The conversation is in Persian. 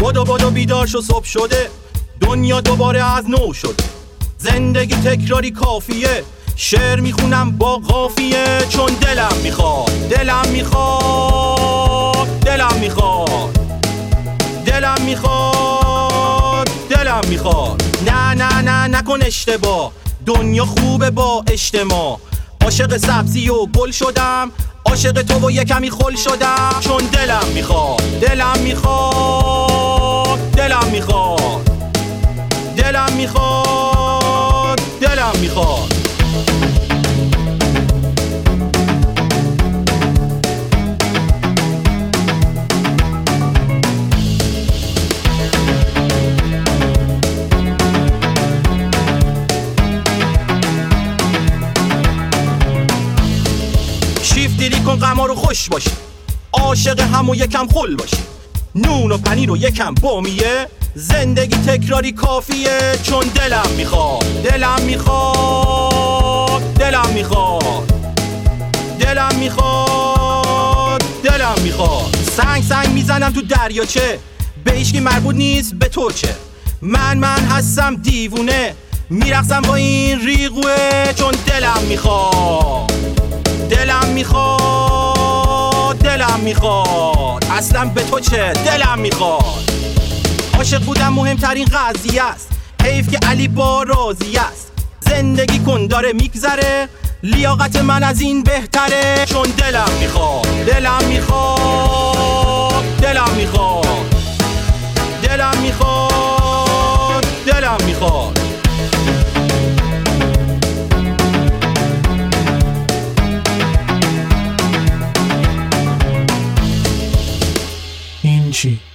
بدو بیدار شو، صبح شده، دنیا دوباره از نو شده. زندگی تکراری کافیه، شعر میخونم با قافیه. چون دلم میخواد، دلم میخواد، دلم میخواد، دلم میخواد، دلم میخواد. نه نه نه نکن اشتباه، دنیا خوبه با اجتماع. عاشق سبزی و گل شدم، عاشق تو و یه کمی خل شدم. چون دلم میخواد، دلم میخواد، دلم میخواد، دلم میخواد، دلم میخواد. شیفت دیلی کن غما رو خوش باشی، عاشق هم و یکم خل باشی. نون و پنیر و یکم بامیه، زندگی تکراری کافیه. چون دلم میخواد، دلم میخواد، دلم میخواد، دلم میخواد، دلم میخواد. سنگ میزنم تو دریاچه، به هیچکی مربوط نیست به تو چه. من هستم دیوونه، میرقصم با این ریغوه. چون دلم میخواد، دلم میخواد، دلم میخواد. اصلا به تو چه، دلم میخواد. عاشق بودم مهمترین قضیه است، حیف که علی با راضی است. زندگی کن داره میگذره، لیاقت من از این بهتره. چون دلم میخواد، دلم میخواد، دلم میخواد، دلم میخواد، دلم میخواد. این چی؟